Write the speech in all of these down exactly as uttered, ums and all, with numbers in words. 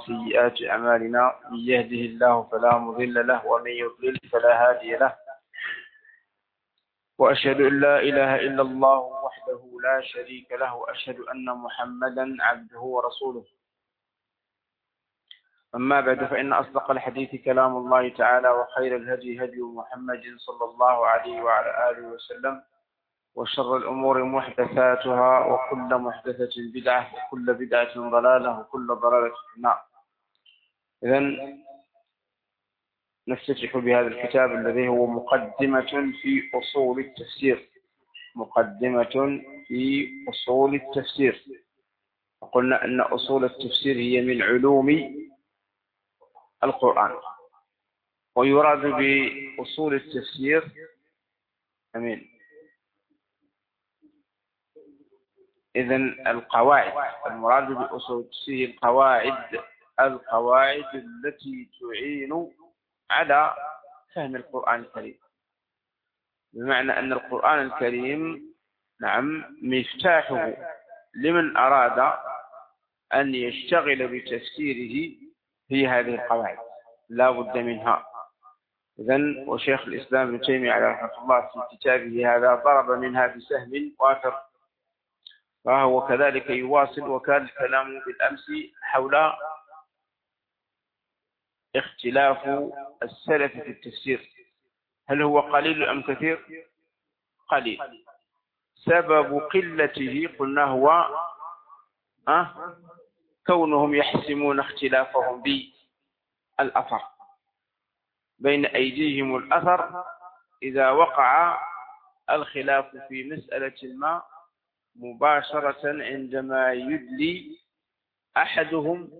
وسيئات أعمالنا، من يهده الله فلا مضل له ومن يضلل فلا هادي له، وأشهد أن لا إله إلا الله وحده لا شريك له، وأشهد أن محمدا عبده ورسوله. أما بعد، فإن أصدق الحديث كلام الله تعالى، وخير الهدي هدي محمد صلى الله عليه وعلى آله وسلم، وشر الأمور محدثاتها، وكل محدثة بدعة، وكل بدعة ضلالة، وكل ضلالة في النار. إذن نفتتح بهذا الكتاب الذي هو مقدمة في أصول التفسير، مقدمة في أصول التفسير. وقلنا أن أصول التفسير هي من علوم القرآن، ويراد بأصول التفسير أمين إذن القواعد، المراد بأصول التفسير القواعد القواعد التي تعين على فهم القرآن الكريم، بمعنى أن القرآن الكريم نعم مفتاحه لمن أراد أن يشتغل بتفسيره في هذه القواعد، لا بد منها. إذن وشيخ الإسلام ابن تيمية عليه رحمة الله في كتابه هذا ضرب منها بسهم وافر، فهو كذلك يواصل. وكان الكلام بالأمس حول اختلاف السلف في التفسير، هل هو قليل أم كثير؟ قليل. سبب قلته قلنا هو أه كونهم يحسمون اختلافهم بالأثر، بين أيديهم الأثر، إذا وقع الخلاف في مسألة ما مباشرة عندما يدلي أحدهم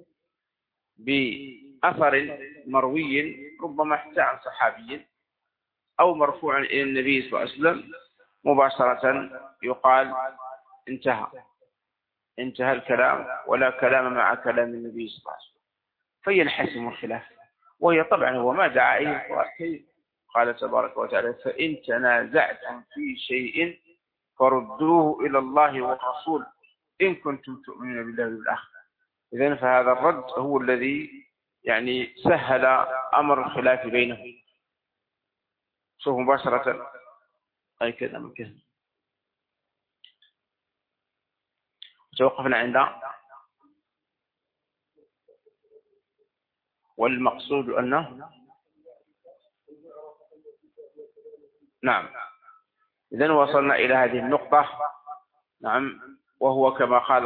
بأثر مروي ربما حتى عن صحابي أو مرفوع إلى النبي صلى الله عليه وسلم، مباشرة يقال انتهى انتهى الكلام، ولا كلام مع كلام النبي صلى الله عليه وسلم، فينحسم الخلاف. وهي طبعا هو ما دعا إليه القرآن، قال تبارك وتعالى: فإن تنازعتم في شيء فردوه إلى الله والرسول إن كنتم تؤمنون بالله والآخرة. إذن فهذا الرد هو الذي يعني سهل أمر الخلاف بينهم. شوف مباشرة أي كذا من كذا. توقفنا عند والمقصود أنه نعم. إذن وصلنا إلى هذه النقطة نعم، وهو كما قال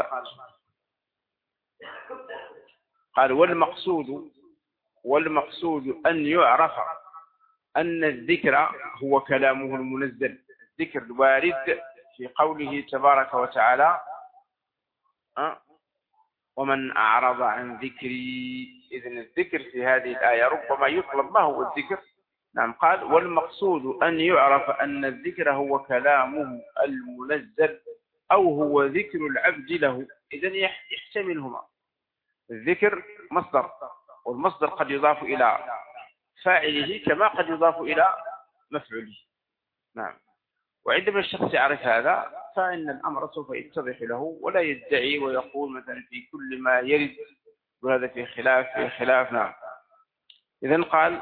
قال والمقصود والمقصود أن يعرف أن الذكر هو كلامه المنزل، الذكر الوارد في قوله تبارك وتعالى: أه؟ ومن أعرض عن ذكري. إذن الذكر في هذه الآية ربما يطلب ما هو الذكر. نعم، قال والمقصود أن يعرف أن الذكر هو كلامه المنزل، أو هو ذكر العبد له. إذن يحتملهما، الذكر مصدر، والمصدر قد يضاف إلى فاعله كما قد يضاف إلى مفعوله. نعم، وعندما الشخص يعرف هذا فإن الأمر سوف يتضح له، ولا يدعي ويقول مثلا في كل ما يرد وهذا في خلاف في خلاف. نعم. إذن قال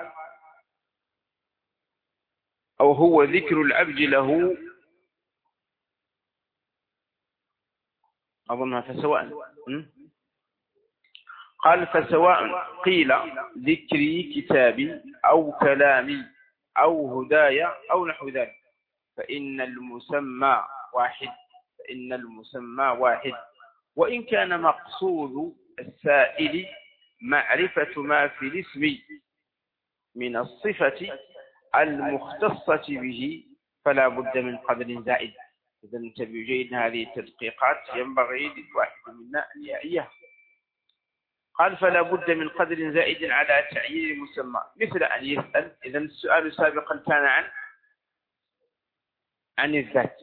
أو هو ذكر العبد له، أظنها فسواء. قال فسواء قيل ذكري كتابي أو كلامي أو هدايا أو نحو ذلك، فإن المسمى واحد فإن المسمى واحد وإن كان مقصود السائل معرفة ما في الاسم من الصفة المختصة به، فلا بد من قدر زائد. إذا انتبهوا جيدا، هذه التدقيقات ينبغي للواحد منا أن يعيها. قال فلا بد من قدر زائد على تعيين المسمى، مثل أن يسأل. إذا السؤال سابقا كان عن عن الذات،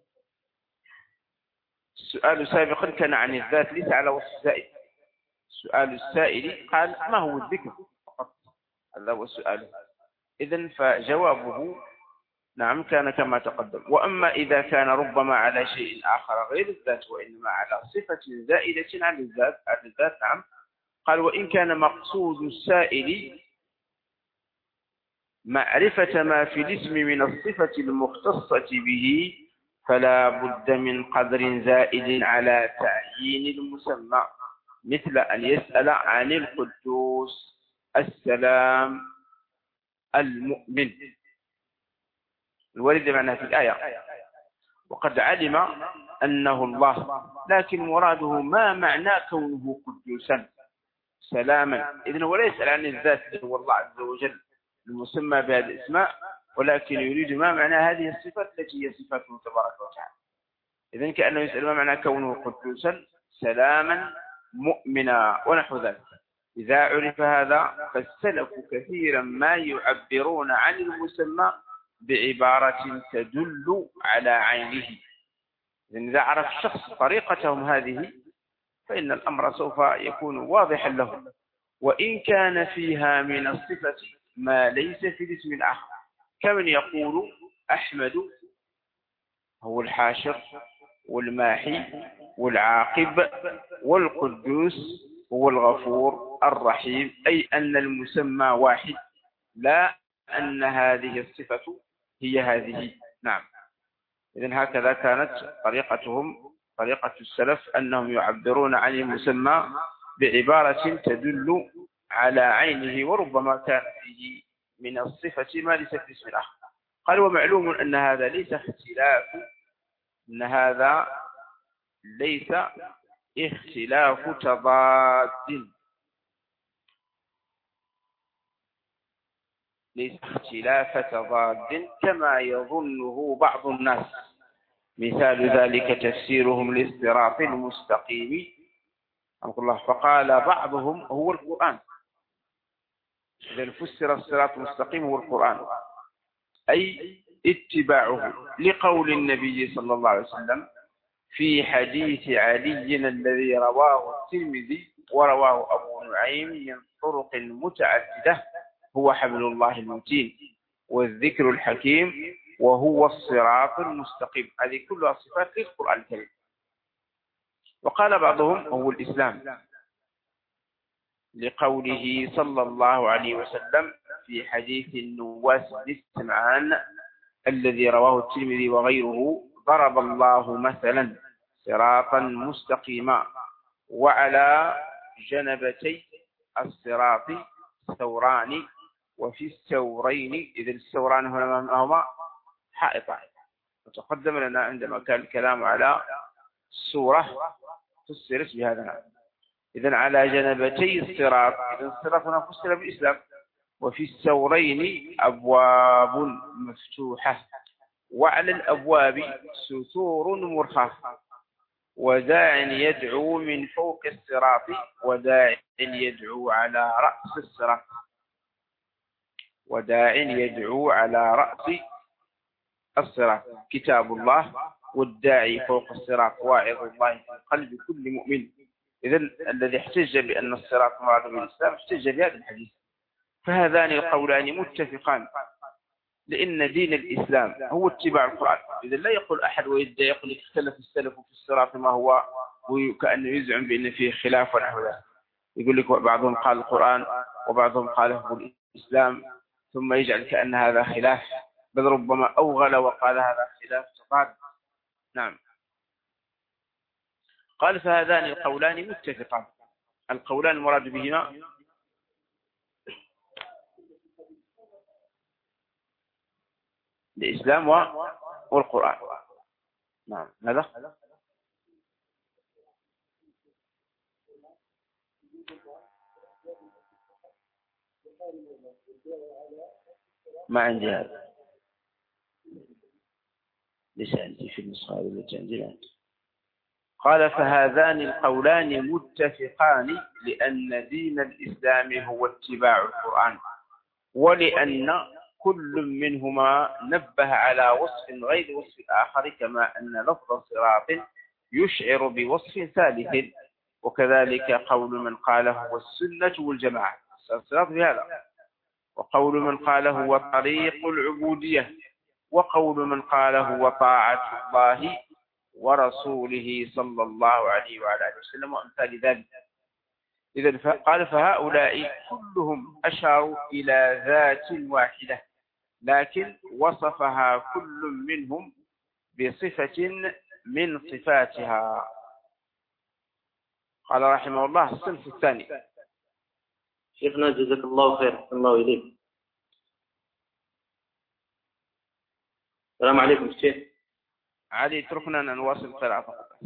السؤال سابقا كان عن الذات ليس على وصف زائد. سؤال السائل قال ما هو الذكر فقط، هذا هو السؤال. إذن فجوابه نعم كان كما تقدم. وأما إذا كان ربما على شيء آخر غير الذات، وإنما على صفة زائدة عن الذات عن الذات نعم، قال وإن كان مقصود السائل معرفة ما في الاسم من الصفة المختصة به فلا بد من قدر زائد على تعيين المسمى، مثل أن يسأل عن القدوس السلام المؤمن الوارد معناه في الآية، وقد علم أنه الله، لكن مراده ما معنى كونه قدوسا سلاما. إذن هو لا يسأل عن الذات هو الله عز وجل المسمى بهذه الاسماء، ولكن يريد ما معنى هذه الصفات التي هي صفاته تبارك وتعالى. إذن كأنه يسأل ما معنى كونه قدوسا سلاما مؤمنا ونحو ذلك. إذا عرف هذا فالسلف كثيرا ما يعبرون عن المسمى بعبارة تدل على عينه. إذن إذا عرف الشخص طريقتهم هذه فإن الأمر سوف يكون واضحا له، وإن كان فيها من الصفة ما ليس في الاسم الآخر، كمن يقول أحمد هو الحاشر والماحي والعاقب والقدوس هو الغفور الرحيم، أي أن المسمى واحد لا أن هذه الصفة هي هذه. نعم. إذن هكذا كانت طريقتهم طريقة السلف، أنهم يعبرون عن المسمى بعبارة تدل على عينه، وربما كان فيه من الصفة ما ليس في الاسم الآخر. قال ومعلوم أن هذا ليس اختلاف أن هذا ليس اختلاف تضاد ليس اختلاف تضاد كما يظنه بعض الناس. مثال ذلك تفسيرهم للصراط المستقيم الله، فقال بعضهم هو القرآن. إذا فسر الصراط المستقيم هو القرآن أي اتباعه، لقول النبي صلى الله عليه وسلم في حديث علي الذي رواه الترمذي ورواه أبو نعيم من طرق متعددة: هو حبل الله المتين والذكر الحكيم وهو الصراط المستقيم. هذه كلها صفات للقرآن الكريم. وقال بعضهم هو الإسلام، لقوله صلى الله عليه وسلم في حديث النواس بن سمعان الذي رواه الترمذي وغيره: ضرب الله مثلا صراطا مستقيما وعلى جنبتي الصراط ثوران وفي الثورين، إذا الثوران هما حائطان. وتقدم لنا عندما كان الكلام على السورة فسرت بهذا النحو. إذن على جنبتي الصراط، إذن الصراط هنا فسر بالإسلام. وفي الثورين أبواب مفتوحة، وعلى الأبواب ستور مرخاة، وداع يدعو من فوق الصراط وداع يدعو على رأس الصراط وداع يدعو على رأس الصراط كتاب الله، والداعي فوق الصراط واعظ الله في قلب كل مؤمن. إذن الذي احتج بأن الصراط مراد بالإسلام احتج بهذا الحديث. فهذان القولان متفقان، لأن دين الإسلام هو اتباع القرآن. إذن لا يقول أحد ويدعي يقول لك اختلف السلف في الصراط ما هو، وكأنه يزعم بأن فيه خلاف ونحو ذلك. يقول لك بعضهم قال القرآن وبعضهم قال هو الإسلام، ثم يجعل كأن هذا خلاف، بل ربما أوغل وقال هذا خلاف تضاد. نعم. قال فهذان القولان متفقان. القولان المراد بهما الإسلام والقرآن. نعم. هذا ما عندي، هذا ليس عندي في النسخة التي عندي الآن. قال فهذان القولان متفقان لأن دين الإسلام هو اتباع القرآن، ولأن كل منهما نبه على وصف غير وصف الآخر، كما أن لفظ صراط يشعر بوصف ثالث. وكذلك قول من قال هو السنة والجماعة الصراط بهذا، وقول من قال هو طريق العبودية، وقول من قال هو طاعة الله ورسوله صلى الله عليه وعلى آله وسلم وأمثال ذلك. إذن قال فهؤلاء كلهم أشاروا إلى ذات واحدة، لكن وصفها كل منهم بصفة من صفاتها. قال رحمه الله الصنف الثاني. شيخنا جزاك الله خير. الله إليك. السلام عليكم شيخ علي. اتركنا أن نواصل القراءة فقط.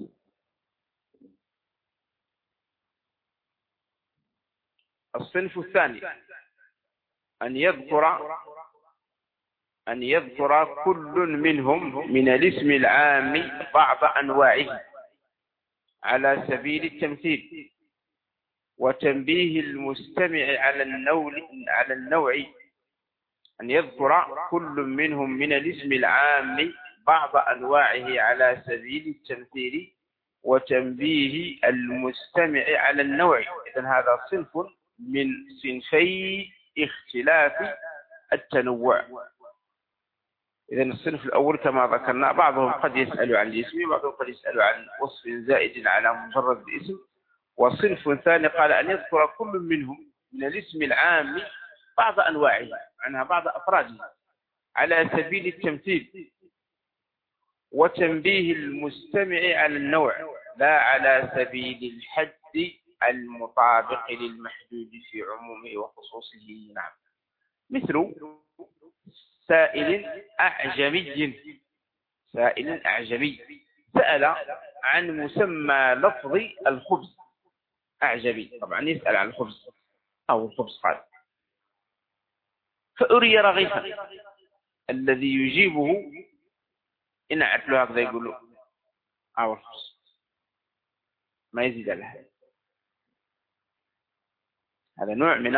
الصنف الثاني أن يذكر أن يذكر كل منهم من الاسم العام بعض أنواعه على سبيل التمثيل وتنبيه المستمع على النوع على النوع أن يذكر كل منهم من الاسم العام بعض أنواعه على سبيل التمثيل وتنبيه المستمع على النوع. إذن هذا صنف من صنفي اختلاف التنوع. إذن الصنف الأول كما ذكرنا بعضهم قد يسأل عن الاسم وبعضهم قد يسأل عن وصف زائد على مجرد الاسم. وصنف ثاني قال أن يذكر كل منهم من الاسم العام بعض أنواعه عنها بعض أفراده على سبيل التمثيل وتنبيه المستمع على النوع لا على سبيل الحد المطابق للمحدود في عمومه وخصوصه. نعم. مثل سائل أعجمي. سائل أعجمي سأل عن مسمى لفظ الخبز. أعجمي طبعا يسأل عن الخبز أو الخبز قال فأري رغيفا. الذي يجيبه إن أعتله هكذا يقول أو الخبز ما يزيد على هذا. هذا نوع من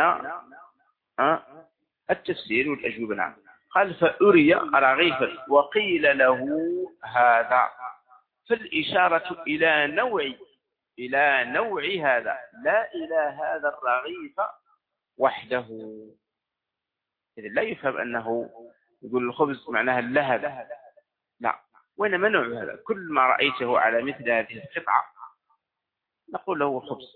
التفسير والأجوبة. نعم. قال فأري رغيفا وقيل له هذا، فالإشارة إلى نوع إلى نوع هذا لا إلى هذا الرغيف وحده. إذا لا يفهم أنه يقول الخبز معناها اللهب، لا، وإنما نوع هذا كل ما رأيته على مثل هذه القطعة نقول له خبز.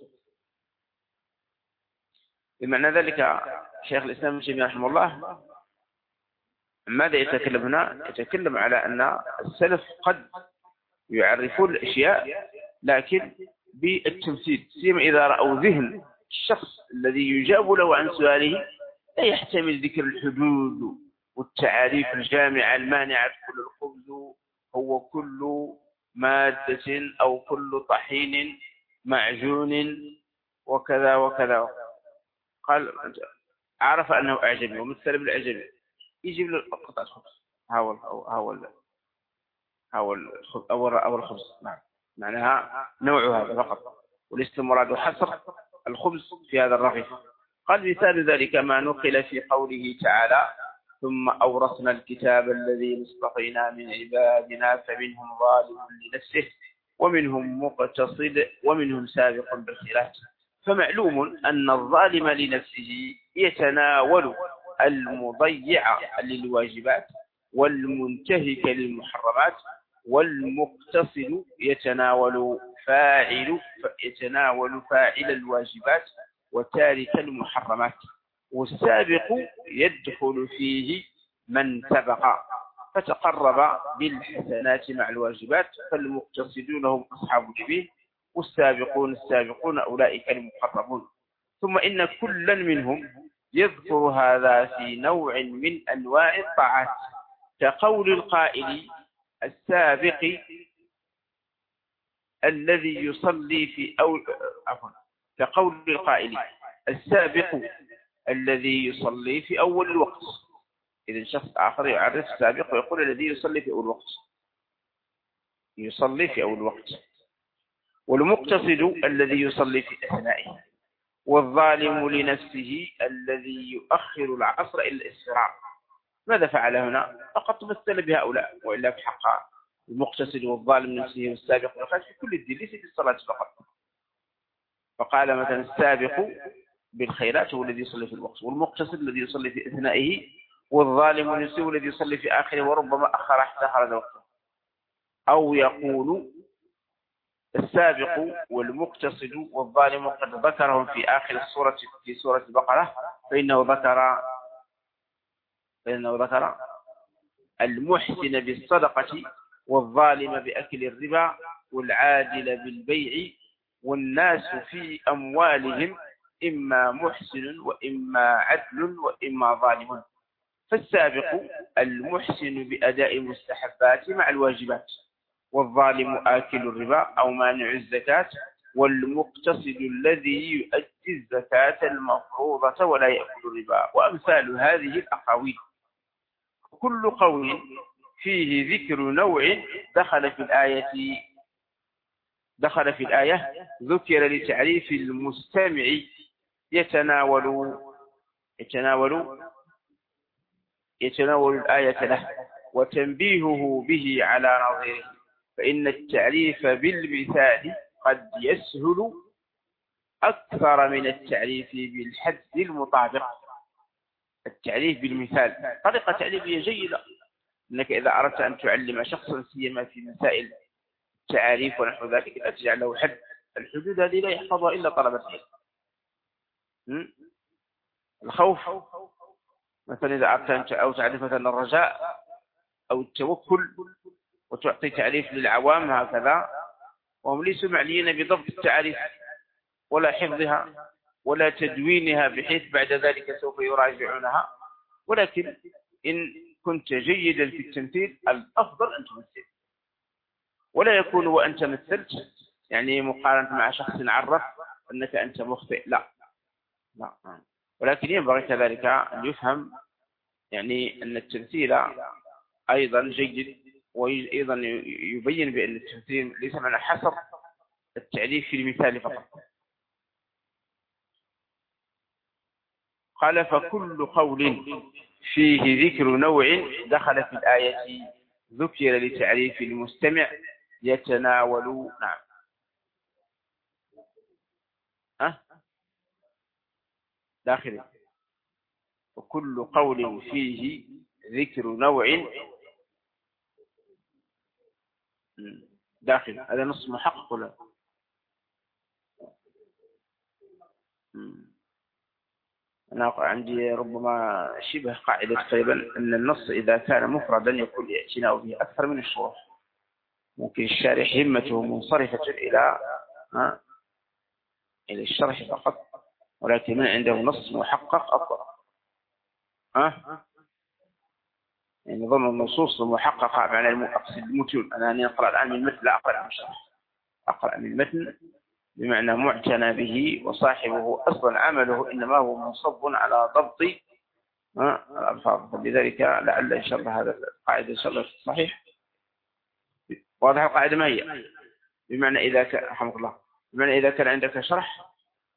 بمعنى ذلك شيخ الإسلام ابن تيمية رحمه الله ماذا يتكلم هنا؟ يتكلم على أن السلف قد يعرفون الأشياء لكن بالتمثيل، سيما إذا رأوا ذهن الشخص الذي يجاب له عن سؤاله لا يحتمل ذكر الحدود والتعاريف الجامعة المانعة. كل الخبز هو كل مادة أو كل طحين معجون وكذا وكذا. قال عرف أنه أعجمي ومثل بالأعجمي يجيب له قطعة خبز هاول هاول هاول أو الخبز. نعم. معناها نوع هذا فقط وليس مراد حصر الخبز في هذا الرغيف. قال مثال ذلك ما نقل في قوله تعالى ثم أورثنا الكتاب الذي اصطفينا من عبادنا فمنهم ظالم لنفسه ومنهم مقتصد ومنهم سابق بالخيرات. فمعلوم أن الظالم لنفسه يتناول المضيع للواجبات والمنتهك للمحرمات، والمقتصد يتناول فاعل يتناول فاعل الواجبات وتارك المحرمات، والسابق يدخل فيه من سبق فتقرب بالحسنات مع الواجبات، فالمقتصدون هم أصحاب الجبين والسابقون السابقون أولئك المقربون. ثم إن كلا منهم يذكر هذا في نوع من أنواع الطاعات كقول القائل السابق الذي يصلي في أو عفوا كقول القائل السابق الذي يصلي في أول الوقت. إذا شخص آخر يعرف السابق ويقول الذي يصلي في أول الوقت يصلي في أول الوقت، والمقتصد الذي يصلي في أثنائه، والظالم لنفسه الذي يؤخر العصر إلى الإسفار. ماذا فعل هنا؟ فقط مثل بهؤلاء، وإلا في حق المقتصد والظالم لنفسه والسابق والخارج في كل الدين ليس في الصلاة فقط. فقال مثلا السابق بالخيرات هو الذي يصلي في الوقت، والمقتصد الذي يصلي في أثنائه، والظالم لنفسه الذي يصلي في آخره وربما أخر حتى خرج وقته. أو يقول السابق والمقتصد والظالم قد ذكرهم في آخر السورة في سورة البقرة، فإنه ذكر فإنه ذكر المحسن بالصدقة والظالم بأكل الربا والعادل بالبيع والناس في أموالهم إما محسن وإما عدل وإما ظالم. فالسابق المحسن بأداء المستحبات مع الواجبات، والظالم آكل الربا أو مانع الزكاة، والمقتصد الذي يؤدي الزكاة المفروضة ولا يأكل الربا، وأمثال هذه الأقاويل. كل قول فيه ذكر نوع دخل في الآية دخل في الآية ذكر لتعريف المستمع يتناول يتناول يتناول الآية له وتنبيهه به على نظيره، فإن التعريف بالمثال قد يسهل أكثر من التعريف بالحد المطابق. التعريف بالمثال طريقة تعريفية جيدة، أنك إذا أردت أن تعلم شخصا سيما في مسائل التعاريف ونحو ذلك لا تجعل له حد. الحدود هذه لا يحفظها إلا طلبة العلم. الخوف مثلا إذا أردت أو تعرف مثلا الرجاء أو التوكل وتعطي تعريف للعوام هكذا، وهم ليسوا معنيين بضبط التعريف ولا حفظها ولا تدوينها بحيث بعد ذلك سوف يراجعونها، ولكن إن كنت جيدا في التمثيل الأفضل أن تمثل، ولا يكون وأنت مثلت يعني مقارنة مع شخص عرف أنك أنت مخطئ، لا لا ولكن ينبغي كذلك أن يفهم يعني أن التمثيل أيضا جيد، وأيضا يبين بأن التمثيل ليس معنى حصر التعريف في المثال فقط. قال فكل قول فيه ذكر نوع دخل في الآية ذكر لتعريف المستمع يتناول نعم أه؟ داخل وكل قول فيه ذكر نوع داخل، هذا نص محقق ولا أنا عندي ربما شبه قاعدة تقريبا أن النص إذا كان مفردا يكون الاعتناء به أكثر من الشروح. ممكن الشارح همته منصرفة إلى ها إلى الشرح فقط، ولكن من عنده نص محقق أفضل. ها يعني ظن النصوص المحققة معنى المقصد المتون. أنا أقرأ الآن من المتن لا أقرأ من الشرح، أقرأ من المتن بمعنى معتنى به، وصاحبه أصلا عمله إنما هو منصب على ضبط الألفاظ، فلذلك لعل إن شاء الله هذا القاعدة إن شاء الله صحيح. واضح القاعدة ما هي؟ بمعنى إذا كان رحمك الله بمعنى إذا كان عندك شرح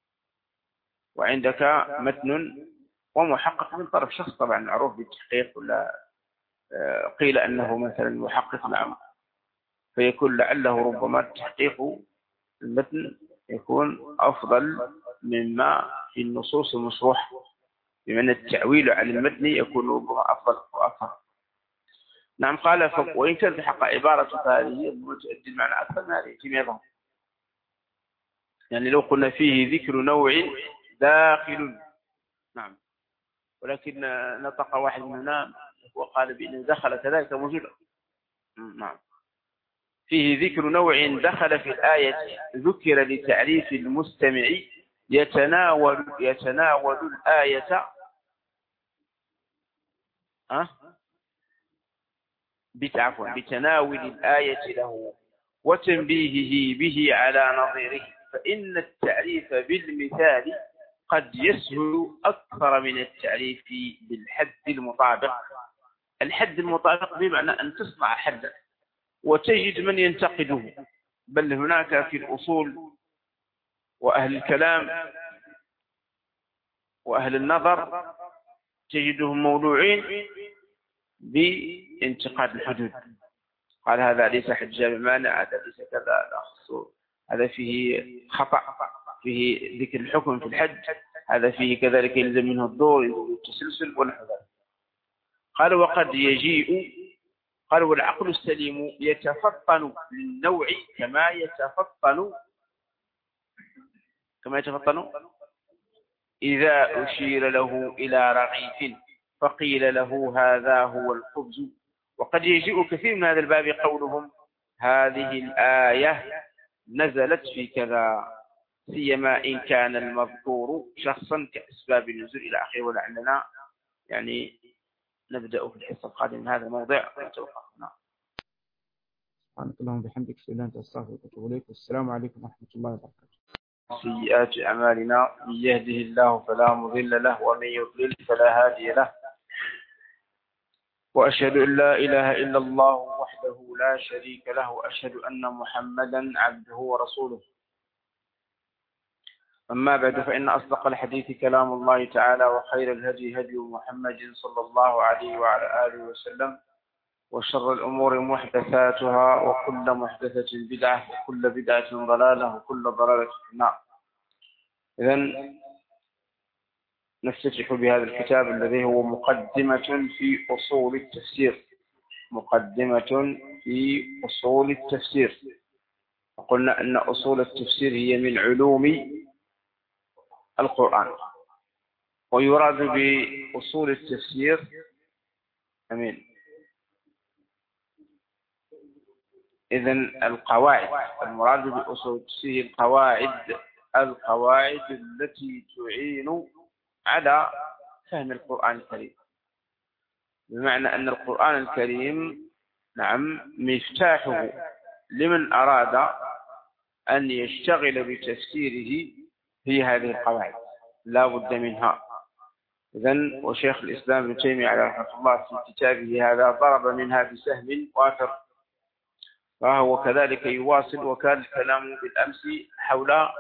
وعندك متن ومحقق من طرف شخص طبعا معروف بالتحقيق، ولا قيل أنه مثلا محقق نعم، فيكون لعله ربما تحقيق المتن يكون أفضل مما في النصوص المشروحة، بمعنى التعويل على المتن يكون ربما أفضل وأفضل. نعم قال وإن كانت حق عبارة هذه تؤدي المعنى أكثر من هذه في ميضان، يعني لو قلنا فيه ذكر نوع داخل نعم، ولكن نطق واحد مننا وقال بأنه دخل كذلك موجود. نعم فيه ذكر نوع دخل في الآية ذكر لتعريف المستمع يتناول يتناول الآية أه؟ عفوا بتناول الآية له وتنبيهه به على نظيره، فإن التعريف بالمثال قد يسهل أكثر من التعريف بالحد المطابق. الحد المطابق بمعنى أن تصنع حدا وتجد من ينتقده، بل هناك في الأصول وأهل الكلام وأهل النظر تجدهم موضوعين بانتقاد الحدود، قال هذا ليس حجة بمانع، هذا ليس كذا، هذا فيه خطأ، فيه ذكر الحكم في الحج، هذا فيه كذلك يلزم منه الدور التسلسل ونحو ذلك. قال وقد يجيء قال والعقل السليم يتفطن للنوع كما يتفطن كما يتفطن إذا أشير له إلى رغيف فقيل له هذا هو الخبز. وقد يجيء كثير من هذا الباب قولهم هذه الآية نزلت في كذا، سيما إن كان المذكور شخصا كأسباب النزول إلى آخره. ولعلنا يعني نبدأ في الحصة القادمة من هذا الموضوع ونتوقف. سبحانك اللهم وبحمدك أشهد أن لا إله إلا أنت أستغفرك وأتوب إليك. والسلام عليكم ورحمة الله وبركاته. سيئات أعمالنا من يهده الله فلا مضل له ومن يضلل فلا هادي له، وأشهد أن لا إله إلا الله وحده لا شريك له، وأشهد أن محمدا عبده ورسوله. أما بعد، فإن أصدق الحديث كلام الله تعالى، وخير الهدي هدي محمد صلى الله عليه وعلى آله وسلم، وشر الأمور محدثاتها، وكل محدثة بدعة، وكل بدعة ضلالة، وكل ضلالة في النار. إذن نفتتح بهذا الكتاب الذي هو مقدمة في أصول التفسير، مقدمة في أصول التفسير. وقلنا أن أصول التفسير هي من علوم القرآن، ويراد بأصول التفسير أمين إذن القواعد، المراد بأصول التفسير القواعد القواعد التي تعين على فهم القرآن الكريم. بمعنى أن القرآن الكريم نعم مفتاحه لمن أراد أن يشتغل بتفسيره في هذه القواعد، لا بد منها. إذن وشيخ الإسلام ابن تيمية عليه رحمة الله في كتابه هذا ضرب منها بسهم وافر، وهو كذلك يواصل. وكان الكلام بالأمس حول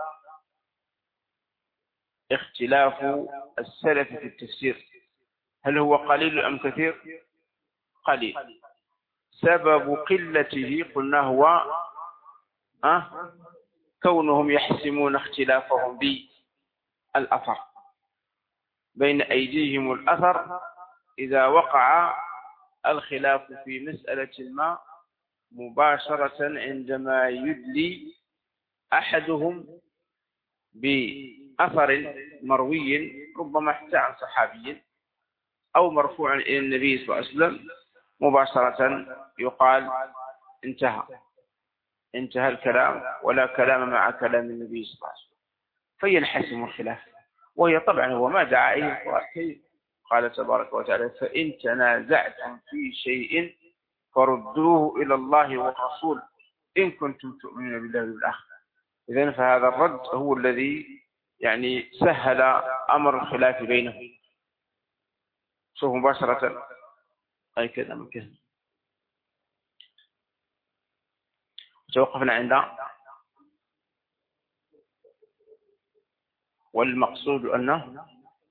اختلاف السلف في التفسير، هل هو قليل أم كثير؟ قليل. سبب قلته قلنا هو أه كونهم يحسمون اختلافهم بالأثر، بين أيديهم الأثر. إذا وقع الخلاف في مسألة ما مباشرة عندما يدلي أحدهم بأثر مروي ربما حتى عن صحابي أو مرفوع إلى النبي صلى الله عليه وسلم، مباشرة يقال انتهى انتهى الكلام، ولا كلام مع كلام النبي صلى الله عليه وسلم، فينحسم الخلاف. وهي طبعا هو ما دعا إليه القرآن، قال تبارك وتعالى فإن تنازعتم في شيء فردوه إلى الله والرسول إن كنتم تؤمنون بالله والآخرة. إذن فهذا الرد هو الذي يعني سهل أمر الخلاف بينهم. شوف مباشرة أي كذا مكان. توقفنا عند والمقصود أنه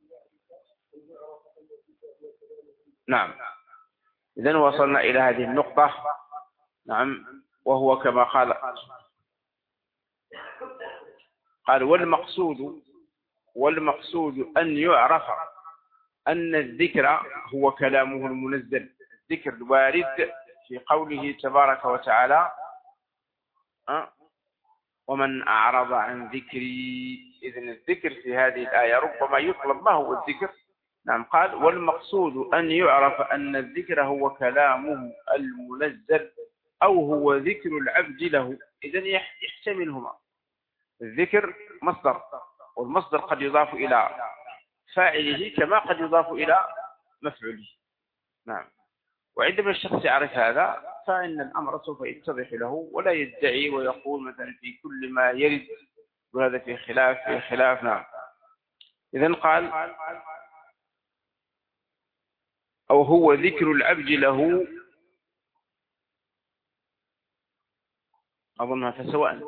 نعم. إذن وصلنا إلى هذه النقطة نعم، وهو كما قال قال والمقصود والمقصود أن يعرف أن الذكر هو كلامه المنزل. الذكر الوارد في قوله تبارك وتعالى أه؟ ومن أعرض عن ذكري. إذن الذكر في هذه الآية ربما يطلب ما هو الذكر. نعم قال والمقصود أن يعرف أن الذكر هو كلامه المنزل أو هو ذكر العبد له. إذن يحتملهما. الذكر مصدر، والمصدر قد يضاف إلى فاعله كما قد يضاف إلى مفعوله. نعم. وعندما الشخص يعرف هذا فإن الأمر سوف يتضح له، ولا يدعي ويقول مثلا في كل ما يرد وهذا في خلاف في خلاف. نعم. إذن قال أو هو ذكر العبد له، أظنها فسواء.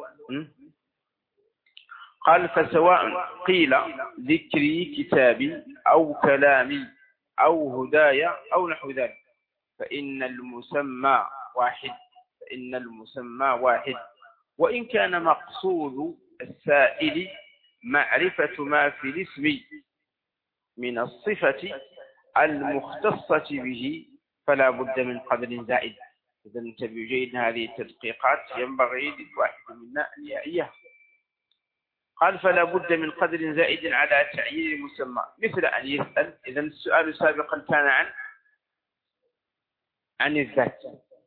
قال فسواء قيل ذكري كتابي أو كلامي أو هدايا أو نحو ذلك، فإن المسمى واحد فإن المسمى واحد وإن كان مقصود السائل معرفة ما في الاسم من الصفة المختصة به فلا بد من قدر زائد. إذا انتبهوا جيدا، هذه التدقيقات ينبغي للواحد منا أن يعيها. قال فلا بد من قدر زائد على تعيين المسمى، مثل أن يسأل. إذا السؤال سابقا كان عن عن الذات،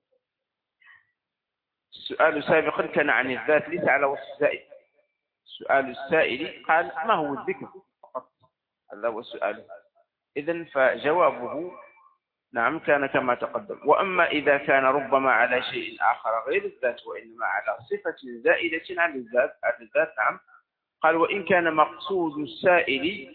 السؤال سابقا كان عن الذات ليس على وصف زائد. سؤال السائل قال ما هو الذكر فقط، هذا هو السؤال. إذن فجوابه نعم كان كما تقدم. وأما إذا كان ربما على شيء آخر غير الذات وإنما على صفة زائدة عن الذات عن الذات نعم. قال وإن كان مقصود السائل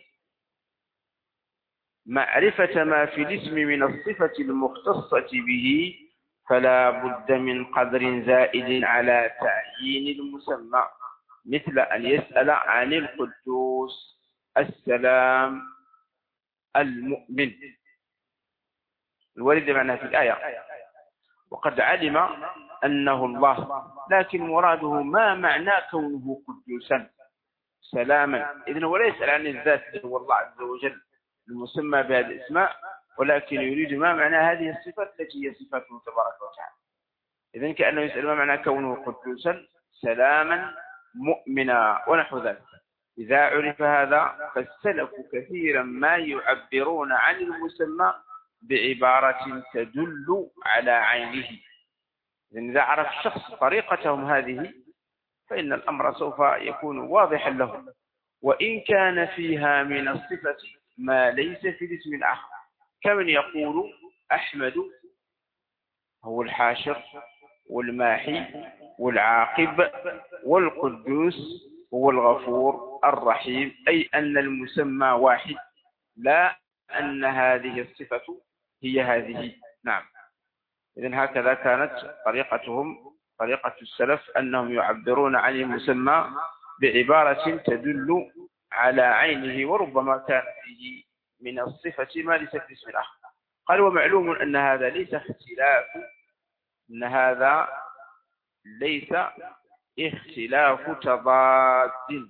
معرفة ما في الاسم من الصفة المختصة به فلا بد من قدر زائد على تعيين المسمى، مثل أن يسأل عن القدوس، السلام، المؤمن، الوارد معناه في الآية. وقد علم أنه الله، لكن مراده ما معنى كونه قدوسا سلاما. إذن هو لا يسأل عن الذات هو الله عز وجل المسمى بهذه الاسماء، ولكن يريد ما معنى هذه الصفات التي هي صفاته تبارك وتعالى. إذن كأنه يسأل ما معنى كونه قدوسا سلاما مؤمنا ونحو ذلك. إذا عرف هذا فالسلف كثيرا ما يعبرون عن المسمى بعبارة تدل على عينه. إذا عرف الشخص طريقتهم هذه فإن الأمر سوف يكون واضحا له، وإن كان فيها من الصفة ما ليس في الاسم الآخر، كمن يقول أحمد هو الحاشر والماحي والعاقب، والقدوس هو الغفور الرحيم، أي أن المسمى واحد لا أن هذه الصفة هي هذه. نعم. إذن هكذا كانت طريقتهم، طريقة السلف، أنهم يعبرون عن المسمى بعبارة تدل على عينه، وربما كان فيه من الصفة ما ليس في اسم الآخر. قال ومعلوم أن هذا ليس اختلاف أن هذا ليس اختلاف تضاد،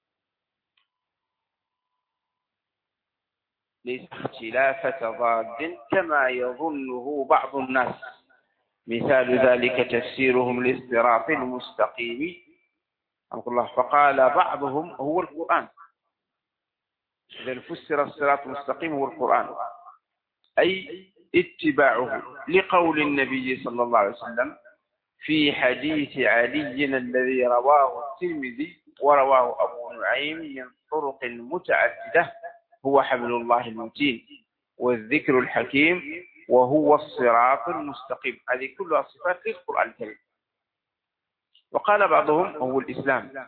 ليس اختلاف تضاد كما يظنه بعض الناس. مثال ذلك تفسيرهم للصراط المستقيم الله، فقال بعضهم هو القرآن. إذا فسر الصراط المستقيم هو القرآن أي اتباعه، لقول النبي صلى الله عليه وسلم في حديث علي الذي رواه الترمذي ورواه أبو نعيم من طرق متعددة: هو حبل الله المتين والذكر الحكيم وهو الصراط المستقيم. هذه كلها صفات للقرآن الكريم. وقال بعضهم هو الإسلام،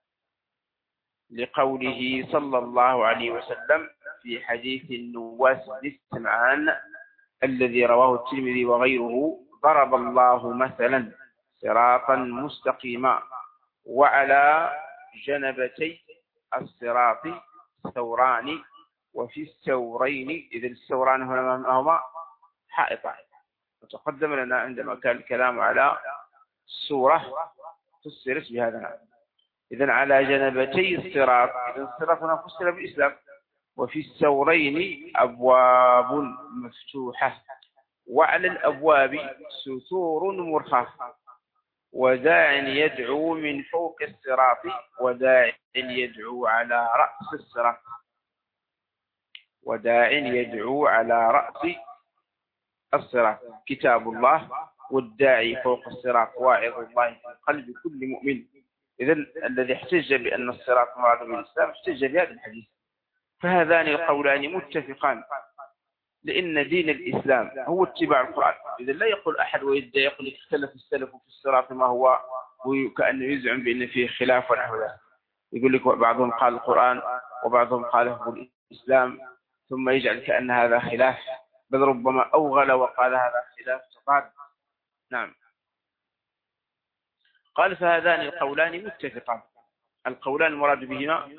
لقوله صلى الله عليه وسلم في حديث النواس بن سمعان الذي رواه الترمذي وغيره: ضرب الله مثلا صراطا مستقيما وعلى جنبتي الصراط ثوران وفي الثورين، إذا الثوران هما حائطان. وتقدم لنا عندما كان الكلام على السورة فسرت بهذا. إذن على جنبتي الصراط، إذن الصراط هنا فسر بالإسلام. وفي الثورين أبواب مفتوحة، وعلى الأبواب ستور مرخاة، وداع يدعو من فوق الصراط وداع يدعو على رأس الصراط، وداع يدعو على رأس الصراط كتاب الله، والداعي فوق الصراط واعظ الله في قلب كل مؤمن. إذن الذي احتج بأن الصراط مراد بالإسلام احتج بهذا الحديث. فهذان القولان متفقان، لأن دين الإسلام هو اتباع القرآن. إذن لا يقول أحد ويدعي يقول لك اختلف السلف في الصراط ما هو، وكأنه يزعم بأن فيه خلاف ونحو ذلك. يقول لك بعضهم قال القرآن وبعضهم قال هو الإسلام، ثم يجعل كأن هذا خلاف، بل ربما أوغل وقال هذا خلاف تضاد. نعم. قال فهذان القولان متفقان. القولان المراد بهما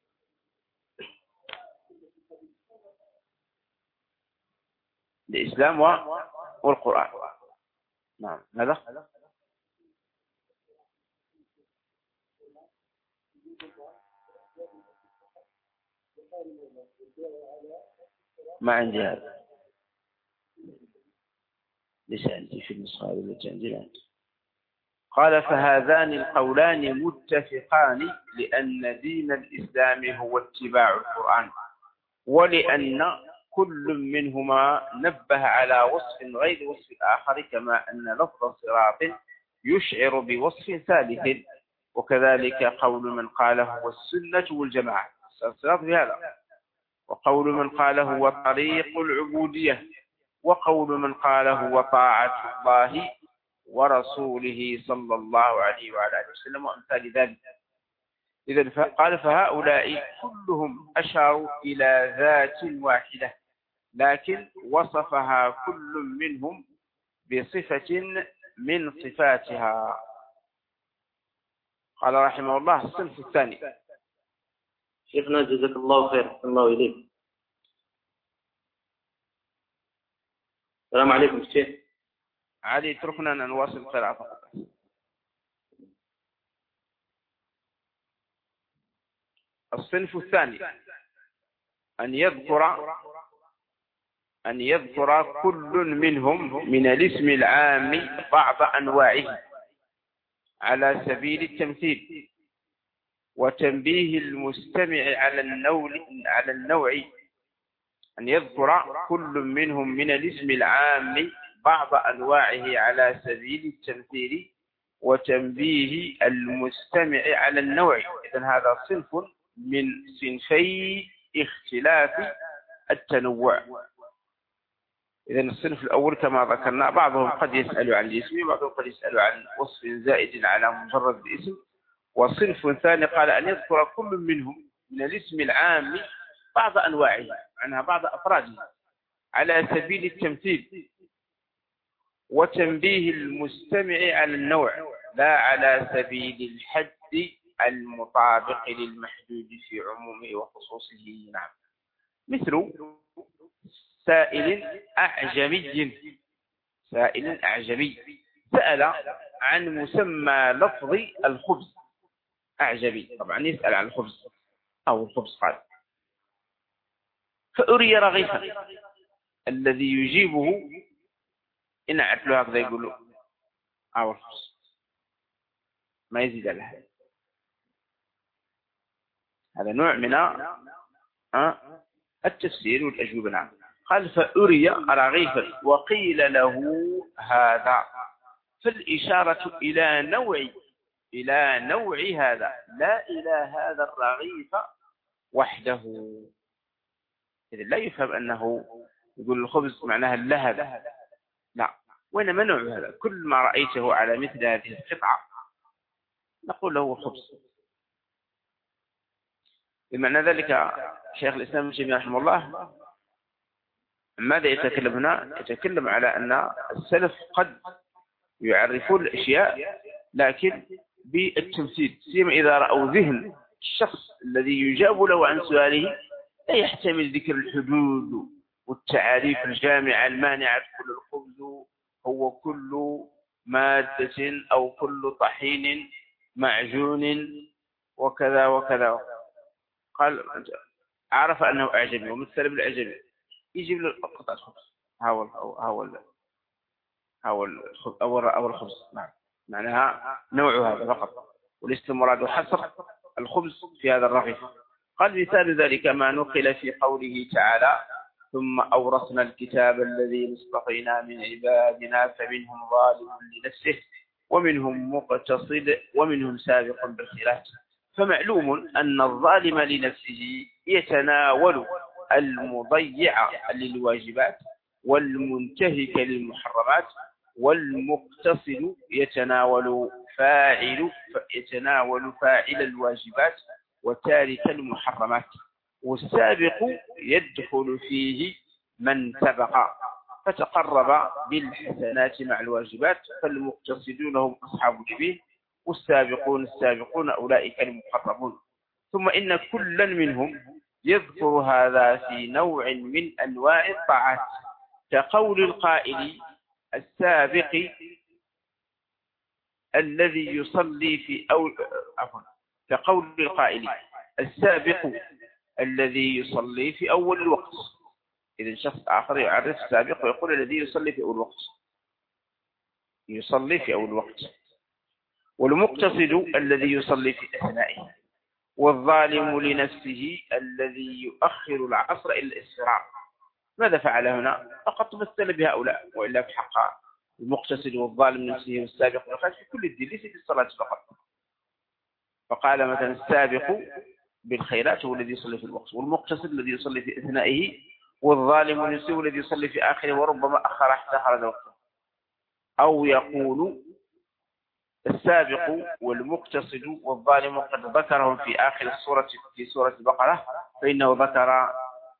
الإسلام والقرآن. نعم. ماذا؟ ما عندي هذا. ليس عندي في النسخة هذه التي عندي الآن. قال فهذان القولان متفقان لأن دين الإسلام هو اتباع القرآن، ولأن كل منهما نبه على وصف غير وصف الآخر، كما أن لفظ صراط يشعر بوصف ثالث، وكذلك قول من قال هو السنة والجماعة الصراط بهذا، وقول من قال هو طريق العبودية، وقول من قال هو طاعة الله ورسوله صلى الله عليه وعلى آله وسلم وأمثال ذلك. إذن قال فهؤلاء كلهم أشاروا إلى ذات واحدة، لكن وصفها كل منهم بصفة من صفاتها. قال رحمه الله الصنف الثاني. شيخنا جزاك الله خير. أحسن الله إليك. السلام عليكم شيخ. علي اتركنا أن نواصل القراءة فقط. الصنف الثاني أن يذكر أن يذكر كل منهم من الاسم العام بعض أنواعه على سبيل التمثيل، وتنبيه المستمع على النوع على النوع أن يذكر كل منهم من الاسم العام بعض أنواعه على سبيل التمثيل، وتنبيه المستمع على النوع. إذن هذا صنف من صنفي اختلاف التنوع. إذن الصنف الأول كما ذكرنا بعضهم قد يسأل عن الاسم، وبعضهم قد يسأل عن وصف زائد على مجرد الاسم. وصنف ثاني قال أن يذكر كل منهم من الاسم العام بعض أنواعه، عنها بعض أفراده على سبيل التمثيل، وتنبيه المستمع على النوع لا على سبيل الحد المطابق للمحدود في عمومه وخصوصه. نعم، مثل سائل أعجمي. سائل أعجمي سأل عن مسمى لفظ الخبز. أعجمي طبعا يسأل عن الخبز أو الخبز. قال فأري رغيفا، الذي يجيبه إن عتله هكذا يقول له أو الخبز، ما يزيد على هذا. هذا نوع من التفسير والأجوبة. نعم. قال فأري رغيفا وقيل له هذا، فالإشارة إلى نوع إلى نوع هذا لا إلى هذا الرغيف وحده. إذا لا يفهم أنه يقول الخبز معناها اللهب، لا، وإنما نوع هذا كل ما رأيته على مثل هذه القطعة نقول له خبز. بمعنى ذلك شيخ الإسلام ابن تيمية رحمه الله ماذا يتكلم هنا؟ يتكلم على أن السلف قد يعرفون الأشياء لكن بالتمثيل، سيما إذا رأوا ذهن الشخص الذي يجاب له عن سؤاله لا يحتمل ذكر الحدود والتعاريف الجامعة المانعة. كل الخبز هو كل مادة أو كل طحين معجون وكذا وكذا. قال عرف أنه أعجمي ومثل بالأعجمي، يجيب له قطعة خبز، هاو هاو هاو أو الخبز. نعم، معناها نوع هذا فقط، وليس مراد حصر الخبز في هذا الرغيف. قال مثال ذلك ما نقل في قوله تعالى ثم أورثنا الكتاب الذين اصطفينا من عبادنا فمنهم ظالم لنفسه ومنهم مقتصد ومنهم سابق بالخيرات. فمعلوم أن الظالم لنفسه يتناول المضيع للواجبات والمنتهك للمحرمات، والمقتصد يتناول فاعل يتناول فاعل الواجبات وتارك المحرمات، والسابق يدخل فيه من سبق فتقرب بالحسنات مع الواجبات، فالمقتصدون هم أصحاب الشبيه والسابقون السابقون أولئك المقربون. ثم إن كلا منهم يذكر هذا في نوع من أنواع الطاعات، كقول القائل السابق الذي يصلي في أول عفوا كقول القائل السابق الذي يصلي في أول الوقت. إذا شخص آخر يعرف السابق ويقول الذي يصلي في أول الوقت، يصلي في أول الوقت، والمقتصد الذي يصلي في أثنائه، والظالم لنفسه الذي يؤخر العصر إلى الإسفرار. ماذا فعل هنا؟ فقط مثل بهؤلاء، وإلا في حق المقتصد والظالم لنفسه والسابق والخارج في كل الدين، ليس في الصلاة فقط. فقال مثلا السابق بالخيرات هو الذي يصلي في الوقت، والمقتصد الذي يصلي في أثنائه، والظالم لنفسه الذي يصلي في آخره وربما أخر حتى خرج وقته. أو يقول السابق والمقتصد والظالم قد ذكرهم في آخر السورة في سورة البقرة، فإنه ذكر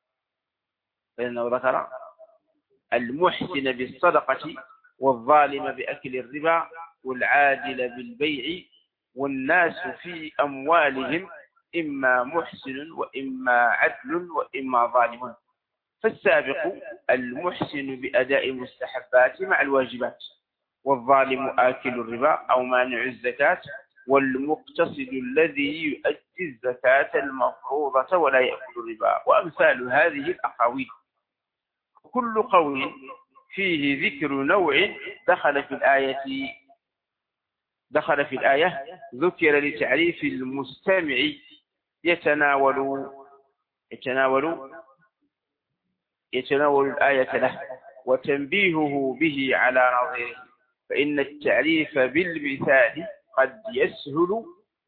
فإنه ذكر المحسن بالصدقة والظالم بأكل الربا والعادل بالبيع، والناس في أموالهم إما محسن وإما عدل وإما ظالم. فالسابق المحسن بأداء المستحبات مع الواجبات، والظالم آكل الربا أو مانع الزكاة، والمقتصد الذي يؤدي الزكاة المفروضة ولا يأكل الربا، وأمثال هذه الأقاويل. كل قول فيه ذكر نوع دخل في الآية دخل في الآية ذكر لتعريف المستمع يتناول يتناول يتناول الآية له وتنبيهه به على نظيره، فإن التعريف بالمثال قد يسهل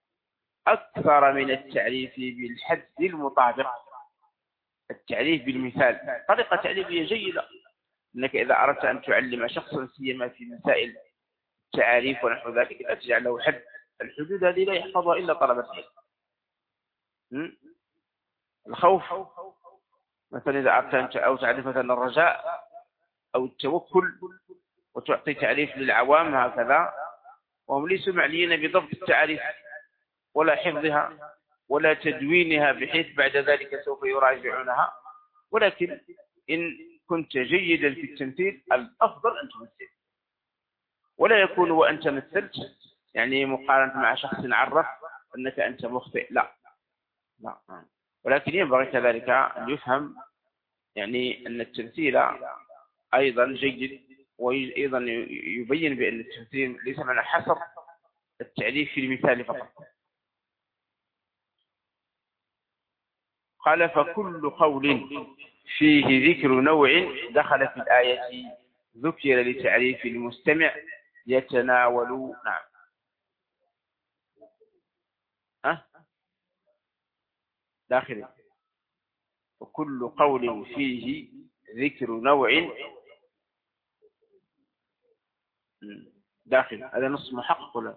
أكثر من التعريف بالحد المطابق. التعريف بالمثال طريقة تعريفية جيدة، أنك إذا أردت أن تعلم شخصا سيما في مسائل التعاريف ونحو ذلك لا تجعل له حد. الحدود هذه لا يحفظها إلا طلبة العلم. الخوف مثلا إذا أردت أو تعرف مثلا الرجاء أو التوكل وتعطي تعريف للعوام هكذا، وهم ليسوا معنيين بضبط التعريف ولا حفظها ولا تدوينها بحيث بعد ذلك سوف يراجعونها. ولكن إن كنت جيدا في التمثيل الأفضل أن تمثل، ولا يكون وأنت مثلت يعني مقارنة مع شخص عرف أنك أنت مخطئ، لا لا. ولكن ينبغي كذلك أن يفهم يعني أن التمثيل أيضا جيد، وأيضا يبين بأن التمثيل ليس معنى حصر التعريف في المثال فقط. قال فكل قول فيه ذكر نوع دخل في الآية ذكر لتعريف المستمع يتناول. نعم أه؟ داخل وكل قول فيه ذكر نوع داخل، هذا نص محقق ولا؟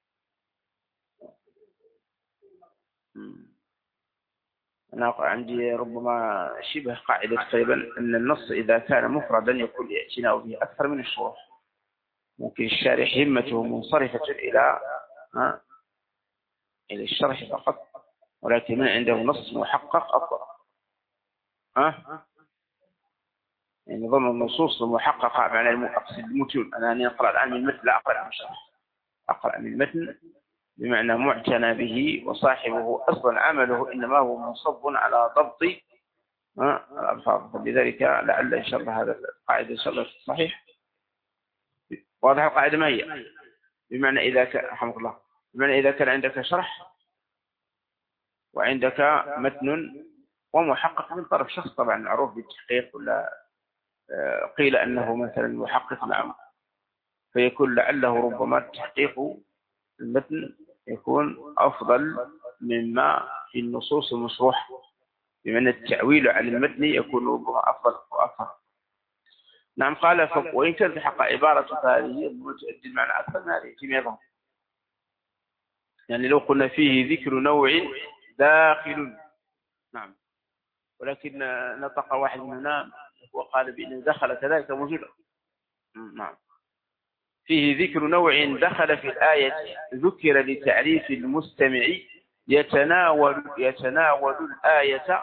أنا عندي ربما شبه قاعدة تقريبا أن النص إذا كان مفردا يكون الاعتناء به أكثر من الشروح. ممكن الشارح همته منصرفة إلى ها إلى الشرح فقط، ولكن من عنده نص محقق أفضل. ها يعني نظام النصوص المحققة معنى المقصد المتون. أنا أني أقرأ الآن من المتن لا أقرأ من الشرح، أقرأ من المتن بمعنى معتنى به، وصاحبه أصلا عمله إنما هو منصب على ضبط الألفاظ. فلذلك لعل إن شاء الله هذا القاعدة إن شاء الله صحيح. واضح القاعدة ما هي؟ بمعنى إذا كان رحمك الله بمعنى إذا كان عندك شرح وعندك متن ومحقق من طرف شخص طبعا معروف بالتحقيق، ولا قيل أنه مثلا محقق نعم، فيكون لعله ربما تحقيق المتن يكون أفضل مما في النصوص المشروحة، بمعنى التعويل على المتن يكون ربما أفضل وأكثر. نعم قال ف... وإن كانت حق عبارة هذه تؤدي المعنى أكثر من هذه في يظهر. يعني لو قلنا فيه ذكر نوع داخل، نعم، ولكن نطق واحد مننا وقال بأنه دخل كذلك موجود. نعم فيه ذكر نوع دخل في الآية ذكر لتعريف المستمع يتناول يتناول الآية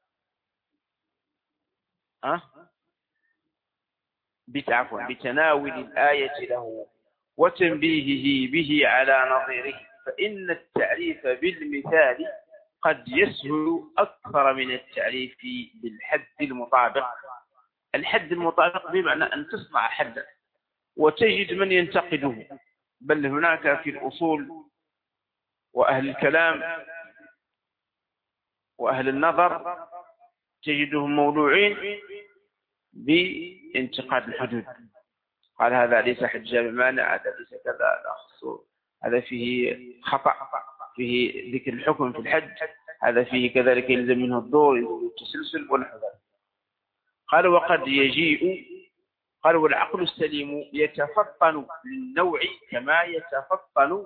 أه؟ بتعفوا بتناول الآية له وتنبيهه به على نظيره، فإن التعريف بالمثال قد يسهل أكثر من التعريف بالحد المطابق. الحد المطابق بمعنى أن تصنع حدا، وتجد من ينتقده، بل هناك في الأصول وأهل الكلام وأهل النظر تجدهم مولوعين بانتقاد الحدود. قال هذا ليس حجة بمانع، هذا ليس كذا، هذا فيه خطأ، فيه ذكر الحكم في الحج، هذا فيه كذلك يلزم منه الدور والتسلسل ونحو ذلك. قال وقد يجيء، قال والعقل السليم يتفطن للنوع كما يتفطن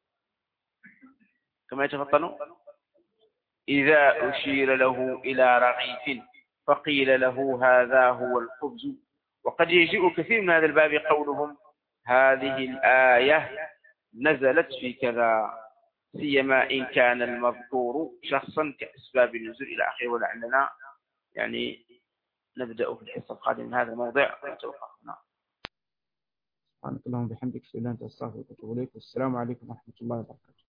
كما يتفطن إذا أشير له إلى رغيف فقيل له هذا هو الخبز. وقد يجيء كثير من هذا الباب قولهم هذه الآية نزلت في كذا، سيما إن كان المذكور شخصا كأسباب النزول إلى آخره. ولعلنا يعني نبدأ في الحصة القادمة من هذا الموضع ونتوقفنا. سبحانك اللهم وبحمدك، أشهد أن لا إله إلا أنت، أستغفرك وأتوب إليك. والسلام عليكم ورحمة الله وبركاته.